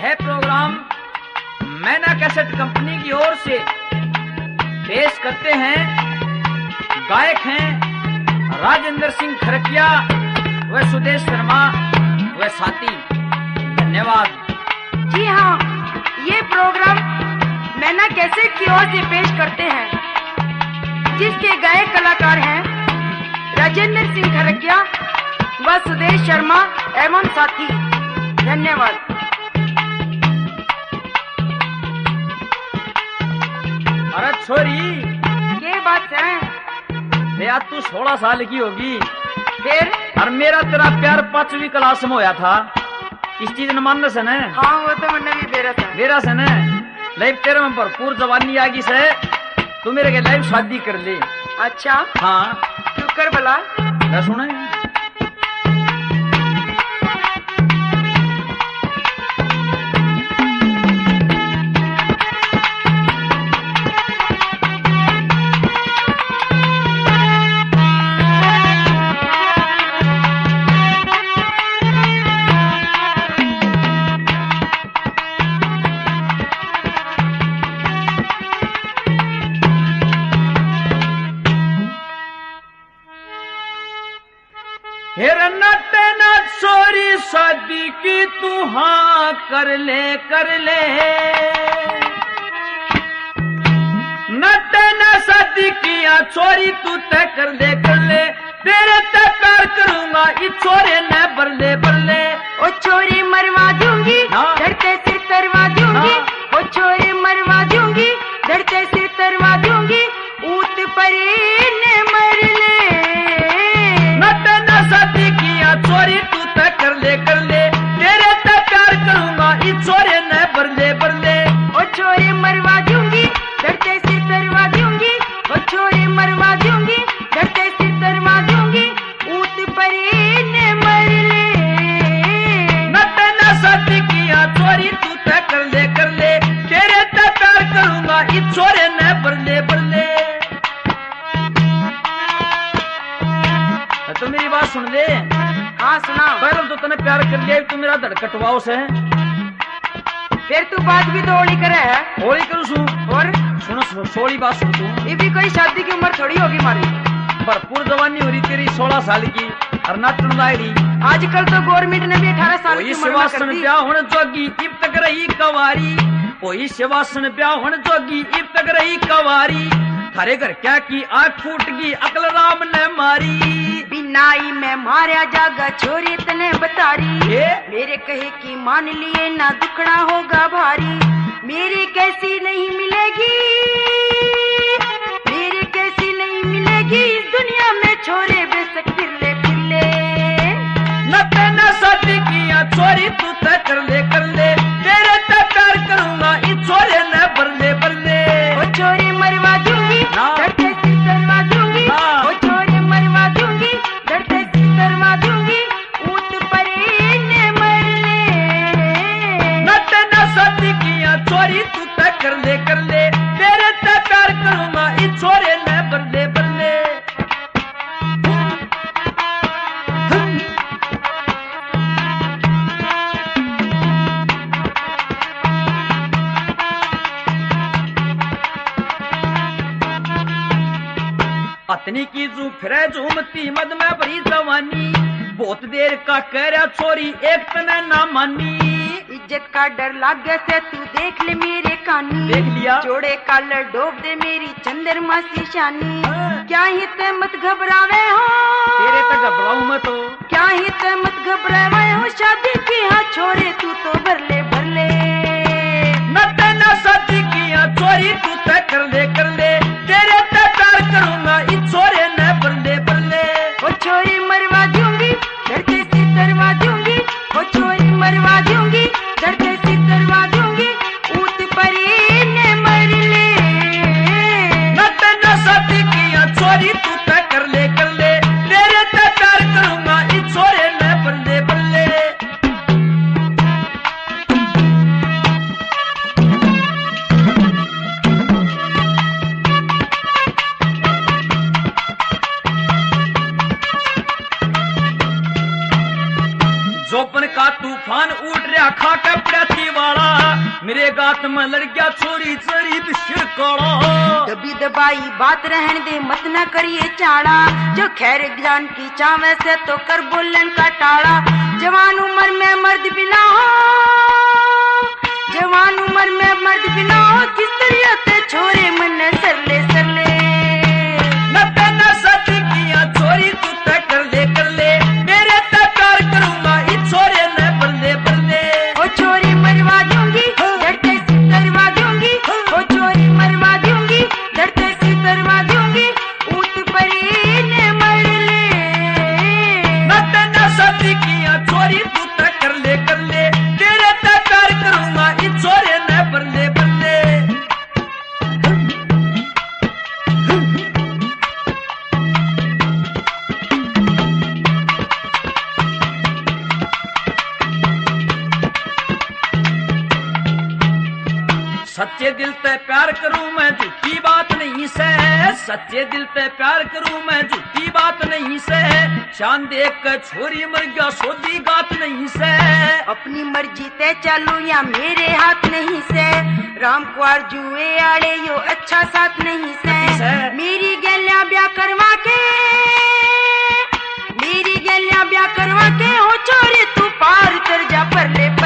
यह प्रोग्राम मैना cassette company की ओर से पेश करते हैं। गायक हैं राजेंद्र सिंह खरकिया व सुदेश शर्मा व साथी। धन्यवाद। जी हाँ, ये प्रोग्राम मैना कैसेट की ओर से पेश करते हैं, जिसके गायक कलाकार हैं राजेंद्र सिंह खरकिया व सुदेश शर्मा एवं साथी। धन्यवाद। अरे छोरी, ये बात है भैया तू 16 साल की होगी फिर? और मेरा तेरा प्यार 5वीं क्लास में होया था। इस चीज ने मानने से न? हाँ, वो तो मैंने भी बेरा से न लाइफ तेरे में भरपूर जवानी आगी से तू मेरे के लाइफ शादी कर ले। अच्छा हाँ, क्यों कर भला? सुने छोरी शादी की तू हाँ कर ले नट न शादी किया छोरी तू तय कर ले तेरे तय प्यार करूंगा इस छोरे न बरले ओ छोरी मरवा दूंगी धरते सिर तरवा दूंगी। ओ छोरी मरवा दूंगी धरते सिर तरवा दूंगी। ऊत परी ने मर ले नट न शादी किया छोरी तू कर ले तेरे तय प्यार करूंगा इस छोरे न बरले ओ छोरे मरवा दूंगी धरते सिर तरवा दूंगी। ओ छोरे मरवा दूंगी धरते सिर तरवा दूंगी। ऊत परी ने मर ले नट न शादी किया छोरी तू तय कर ले तेरे तय प्यार करूंगा इस छोरे न बरले तो मेरी बात सुन ले। हाँ सुना। पहले तो तने प्यार कर लिया, तू मेरा धड़ कटवाओ से फिर तू बात भी तो होली करे है। होली करूँ सू और सुनो सोली बात सुन तू। ये भी कोई शादी की उम्र थोड़ी होगी हमारी। भरपूर जवानी हो रही तेरी 16 साल की और नाचन लायरी। आजकल तो गवर्नमेंट ने भी 18 साल की उम्र कर दी। ब्याह होने जोगी इब तक रही कवारी। कोई शिवासन ब्याह होने जोगी इब तक रही कवारी। थारे घर क्या की आंख फूट गई अकल राम ने मारी। बिनाई में मारा जागा छोरी तने बतारी। मेरे कहे की मान लिए ना दुखड़ा होगा भारी। मेरी कैसी नहीं मिलेगी मेरी कैसी नहीं मिलेगी इस दुनिया में छोरे बेशक फिर ले न शादी किया छोरी तू तय कर ले तेरे तय प्यार करूंगा इस छोरे न बरले ओ छोरी मरवा दूंगी धरते सिर तरवा दूंगी। ओ छोरी मरवा दूंगी धरते सिर तरवा दूंगी। ऊत परी ने मर ले नट न शादी किया छोरी तू तय कर ले तेरे तय प्यार करूंगा इस छोरे न बरले अतनी की जू फिरे झूमती मद में भरी जवानी। बहुत देर का कह रहा छोरी एक तने ना मानी। इज्जत का डर लागे से तू देख ले मेरे कानी। देख लिया जोड़े कालर डोब दे मेरी चंद्रमा सी शानी। क्या ही ते मत घबरावे हो तेरे तक घबराऊं मैं तो। क्या ही ते मत घबरावे हो शादी की हाँ छोरे तू तो भरले न शादी किया छोरी तू तय कर ले तेरे तय प्यार करूंगा इस छोरे न बरले ओ छोरी मरवा दूंगी धरते सिर तरवा दूंगी। ओ छोरी मरवा दूंगी धरते सिर तरवा दूंगी। ऊत परी ने मर ले न शादी किया छोरी तू तय कर ले तेरे तय प्यार करूंगा इस छोरे न बरले जोपन का तूफान उठ रहा गया खा के प्याती वाला, मेरे गात में लड़ गया छोरी चरी सिर काला। दबी दबाई बात रहन दे मत न करिए चाड़ा, जो खैर ज्ञान की चावे से तो कर बोलन का टाड़ा। जवान उम्र में मर्द बिना हो, जवान उम्र में मर्द बिना हो, किस तरह ते छोरे मन सरले सरले। न सती किया छोरी तू तय कर ले, मेरे तय प्यार करूंगा इस छोरे ने बल्ले बल्ले। ओ छोरी मरवा दूंगी डरते से तरवा दूंगी, ओ छोरी मरवा दूंगी डरते से तरवा दूंगी, ऊट परी ने मर ले। न सती किया छोरी तू तय कर ले, तेरे तय प्यार करूंगा इस छोरे ने बल्ले बल्ले। सच्चे दिल ते प्यार करूं मैं झूठी बात नहीं से, सच्चे दिल ते प्यार करूं मैं झूठी बात नहीं से, शान देख कर छोरी मर गया सोदी गात नहीं से। अपनी मर्जी ते चालू या मेरे हाथ नहीं से, राम कुआर जुए आड़े यो अच्छा साथ नहीं से। मेरी गलियां ब्याह करवा के, मेरी गलियां ब्याह करवा के, हो छोरी तू पार कर जा परले